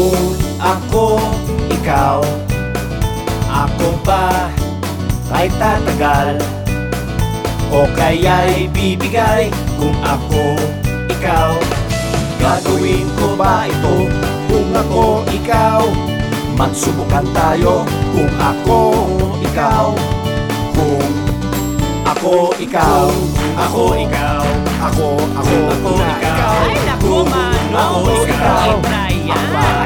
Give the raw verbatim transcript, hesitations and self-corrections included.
Kung ako, ikaw, ako ba ay tatagal o kaya'y bibigay? Kung ako, ikaw, gagawin ko ba ito? Kung ako, ikaw, magsubukan tayo. Kung ako, ikaw, kung ako, ikaw, ako, ikaw, ako, ako, ako, ikaw, Ay, naku, kung Manong. ako, Gusto ikaw, ni Brian. ang